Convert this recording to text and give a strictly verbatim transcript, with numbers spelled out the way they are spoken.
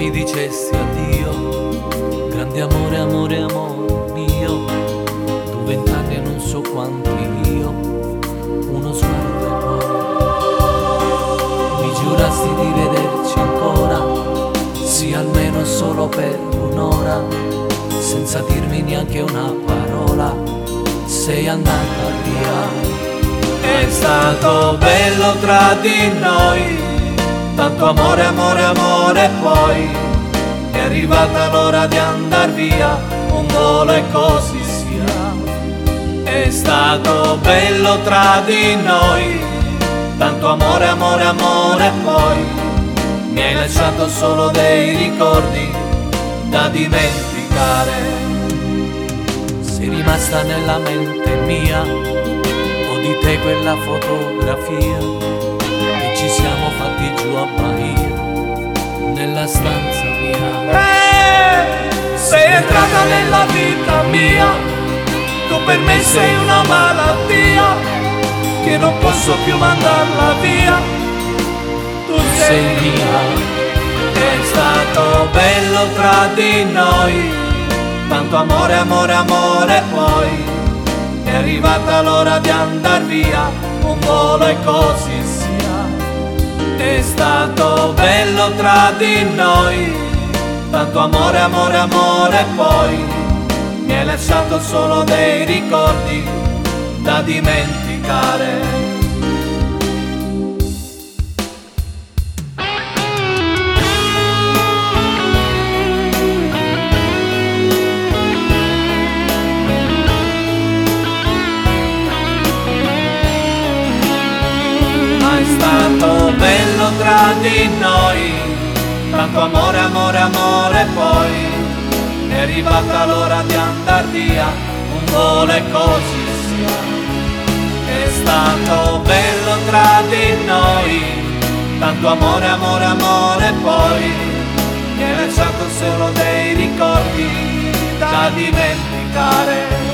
mi dicesti addio, grande amore, amore, amore mio, tu vent'anni e non so quanti io, uno sguardo e poi mi giurasti di vederci ancora, sì almeno solo per un'ora, senza dirmi neanche una parola, sei andata via. È stato bello tra di noi, tanto amore, amore, amore, poi è arrivata l'ora di andar via, un volo e così sia. È stato bello tra di noi, tanto amore, amore, amore, poi mi hai lasciato solo dei ricordi da dimenticare. Sei rimasta nella mente mia, ho di te quella fotografia che ci siamo fatti giù a Bahia, nella stanza mia. Eh, sei entrata nella vita mia, tu per me sei una malattia che non posso più mandarla via. Tu sei mia. È stato bello tra di noi, tanto amore, amore, amore, poi è arrivata l'ora di andar via, un volo e così sia. È stato bello tra di noi, tanto amore, amore, amore, poi mi hai lasciato solo dei ricordi da dimenticare. È stato bello tra di noi, tanto amore, amore, amore, poi è arrivata l'ora di andar via, un volo e così sia. È stato bello tra di noi, tanto amore, amore, amore, poi mi hai lasciato solo dei ricordi da dimenticare.